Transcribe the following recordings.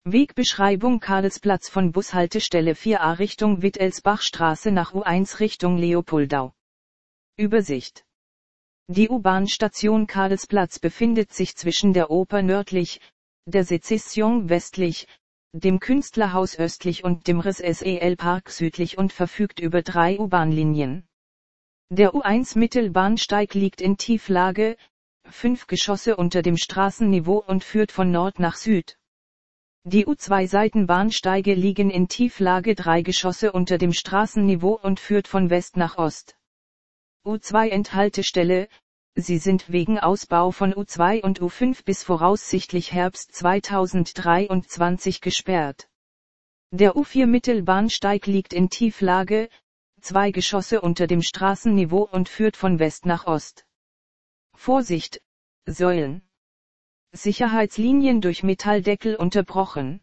Wegbeschreibung: Karlsplatz von Bushaltestelle 4a Richtung Wittelsbachstraße nach U1 Richtung Leopoldau. Übersicht: Die U-Bahn-Station Karlsplatz befindet sich zwischen der Oper nördlich, der Sezession westlich, dem Künstlerhaus östlich und dem Ris-SEL-Park südlich und verfügt über 3 U-Bahn-Linien. Der U1 Mittelbahnsteig liegt in Tieflage, 5 Geschosse unter dem Straßenniveau und führt von Nord nach Süd. Die U2 Seitenbahnsteige liegen in Tieflage 3 Geschosse unter dem Straßenniveau und führt von West nach Ost. U2 Endhaltestelle: Sie sind wegen Ausbau von U2 und U5 bis voraussichtlich Herbst 2023 gesperrt. Der U4 Mittelbahnsteig liegt in Tieflage, 2 Geschosse unter dem Straßenniveau und führt von West nach Ost. Vorsicht: Säulen. Sicherheitslinien durch Metalldeckel unterbrochen.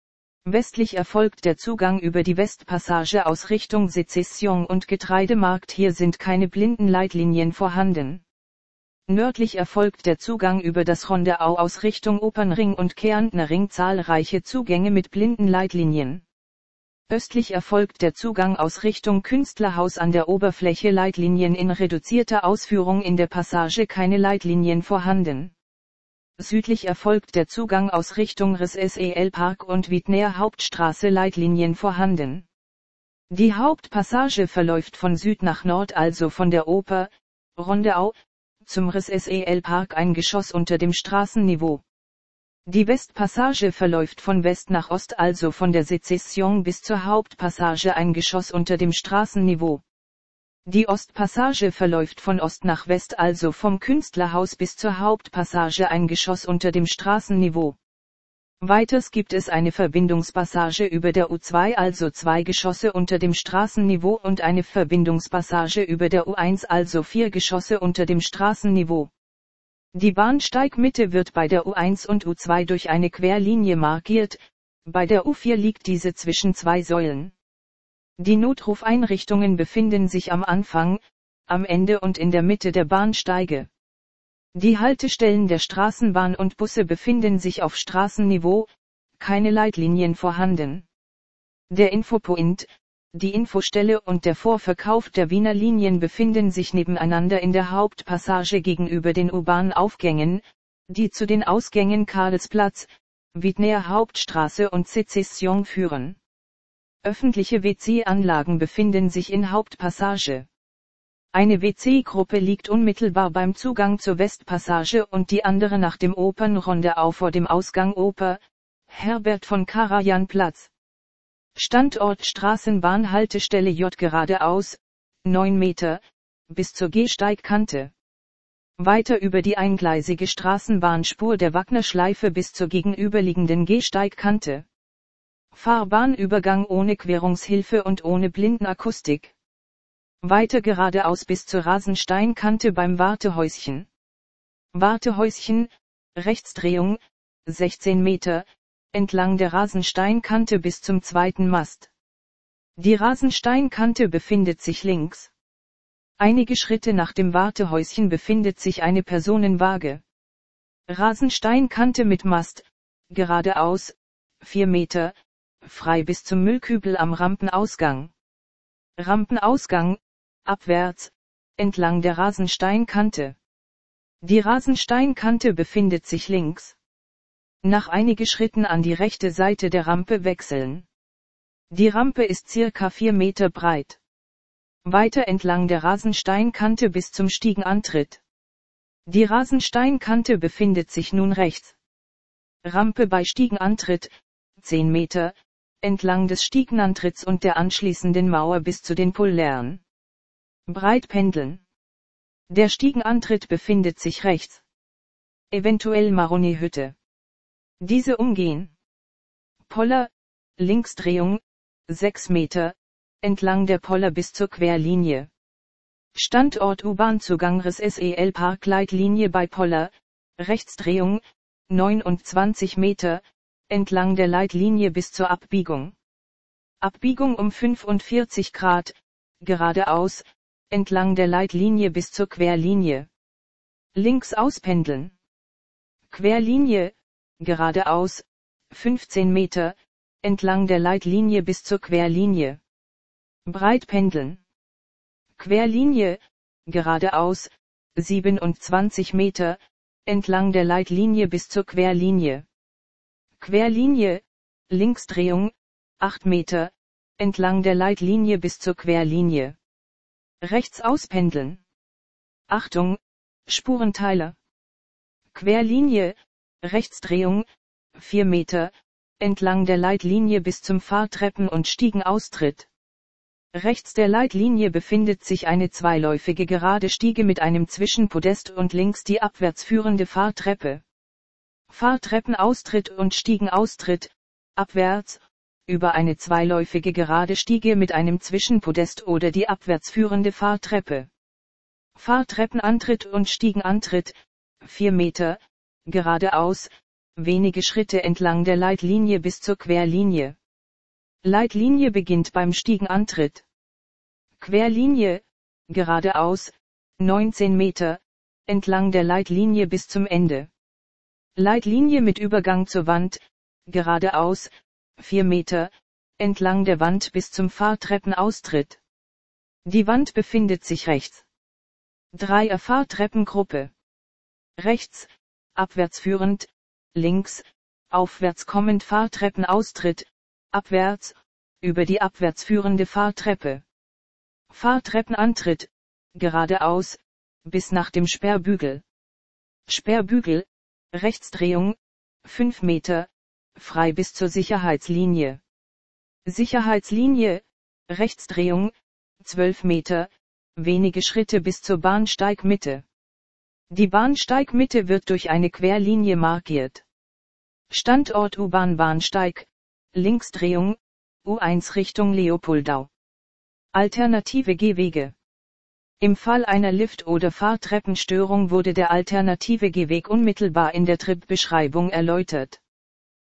Westlich erfolgt der Zugang über die Westpassage aus Richtung Sezession und Getreidemarkt, hier sind keine Blindenleitlinien vorhanden. Nördlich erfolgt der Zugang über das Rondeau aus Richtung Opernring und Kärntner Ring, zahlreiche Zugänge mit Blindenleitlinien. Östlich erfolgt der Zugang aus Richtung Künstlerhaus an der Oberfläche, Leitlinien in reduzierter Ausführung, in der Passage keine Leitlinien vorhanden. Südlich erfolgt der Zugang aus Richtung Ris-SEL-Park und Wiedner Hauptstraße, Leitlinien vorhanden. Die Hauptpassage verläuft von Süd nach Nord, also von der Oper, Rondeau, zum Ris-SEL-Park, ein Geschoss unter dem Straßenniveau. Die Westpassage verläuft von West nach Ost, also von der Sezession bis zur Hauptpassage, ein Geschoss unter dem Straßenniveau. Die Ostpassage verläuft von Ost nach West, also vom Künstlerhaus bis zur Hauptpassage, ein Geschoss unter dem Straßenniveau. Weiters gibt es eine Verbindungspassage über der U2, also 2 Geschosse unter dem Straßenniveau, und eine Verbindungspassage über der U1, also 4 Geschosse unter dem Straßenniveau. Die Bahnsteigmitte wird bei der U1 und U2 durch eine Querlinie markiert, bei der U4 liegt diese zwischen 2 Säulen. Die Notrufeinrichtungen befinden sich am Anfang, am Ende und in der Mitte der Bahnsteige. Die Haltestellen der Straßenbahn und Busse befinden sich auf Straßenniveau, keine Leitlinien vorhanden. Der Infopoint, die Infostelle und der Vorverkauf der Wiener Linien befinden sich nebeneinander in der Hauptpassage gegenüber den U-Bahn-Aufgängen, die zu den Ausgängen Karlsplatz, Wiedner Hauptstraße und Sezession führen. Öffentliche WC-Anlagen befinden sich in Hauptpassage. Eine WC-Gruppe liegt unmittelbar beim Zugang zur Westpassage und die andere nach dem Opernrondeau vor dem Ausgang Oper, Herbert von Karajan Platz. Standort Straßenbahnhaltestelle J geradeaus, 9 Meter, bis zur Gehsteigkante. Weiter über die eingleisige Straßenbahnspur der Wagnerschleife bis zur gegenüberliegenden Gehsteigkante. Fahrbahnübergang ohne Querungshilfe und ohne Blindenakustik. Weiter geradeaus bis zur Rasensteinkante beim Wartehäuschen. Wartehäuschen, Rechtsdrehung, 16 Meter, entlang der Rasensteinkante bis zum 2. Mast. Die Rasensteinkante befindet sich links. Einige Schritte nach dem Wartehäuschen befindet sich eine Personenwaage. Rasensteinkante mit Mast, geradeaus, 4 Meter, frei bis zum Müllkübel am Rampenausgang. Rampenausgang, abwärts, entlang der Rasensteinkante. Die Rasensteinkante befindet sich links. Nach einigen Schritten an die rechte Seite der Rampe wechseln. Die Rampe ist circa 4 Meter breit. Weiter entlang der Rasensteinkante bis zum Stiegenantritt. Die Rasensteinkante befindet sich nun rechts. Rampe bei Stiegenantritt, 10 Meter, entlang des Stiegenantritts und der anschließenden Mauer bis zu den Pollern. Breit pendeln. Der Stiegenantritt befindet sich rechts. Eventuell Maroni-Hütte. Diese umgehen. Poller, Linksdrehung, 6 Meter, entlang der Poller bis zur Querlinie. Standort U-Bahn-Zugang Ris-SEL-Park, Leitlinie bei Poller, Rechtsdrehung, 29 Meter, entlang der Leitlinie bis zur Abbiegung. Abbiegung um 45 Grad, geradeaus, entlang der Leitlinie bis zur Querlinie. Links auspendeln. Querlinie, geradeaus, 15 Meter, entlang der Leitlinie bis zur Querlinie. Breit pendeln. Querlinie, geradeaus, 27 Meter, entlang der Leitlinie bis zur Querlinie. Querlinie, Linksdrehung, 8 Meter, entlang der Leitlinie bis zur Querlinie. Rechts auspendeln. Achtung, Spurenteiler. Querlinie, Rechtsdrehung, 4 Meter, entlang der Leitlinie bis zum Fahrtreppen- und Stiegenaustritt. Rechts der Leitlinie befindet sich eine zweiläufige gerade Stiege mit einem Zwischenpodest und links die abwärts führende Fahrtreppe. Fahrtreppenaustritt und Stiegenaustritt, abwärts, über eine zweiläufige gerade Stiege mit einem Zwischenpodest oder die abwärts führende Fahrtreppe. Fahrtreppenantritt und Stiegenantritt, 4 Meter, geradeaus, wenige Schritte entlang der Leitlinie bis zur Querlinie. Leitlinie beginnt beim Stiegenantritt. Querlinie, geradeaus, 19 Meter, entlang der Leitlinie bis zum Ende. Leitlinie mit Übergang zur Wand, geradeaus, 4 Meter, entlang der Wand bis zum Fahrtreppenaustritt. Die Wand befindet sich rechts. Dreier Fahrtreppengruppe. Rechts, abwärts führend, links, aufwärts kommend Fahrtreppenaustritt, abwärts, über die abwärts führende Fahrtreppe. Fahrtreppenantritt, geradeaus, bis nach dem Sperrbügel. Sperrbügel, Rechtsdrehung, 5 Meter, frei bis zur Sicherheitslinie. Sicherheitslinie, Rechtsdrehung, 12 Meter, wenige Schritte bis zur Bahnsteigmitte. Die Bahnsteigmitte wird durch eine Querlinie markiert. Standort U-Bahn-Bahnsteig, Linksdrehung, U1 Richtung Leopoldau. Alternative Gehwege. Im Fall einer Lift- oder Fahrtreppenstörung wurde der alternative Gehweg unmittelbar in der Tripbeschreibung erläutert.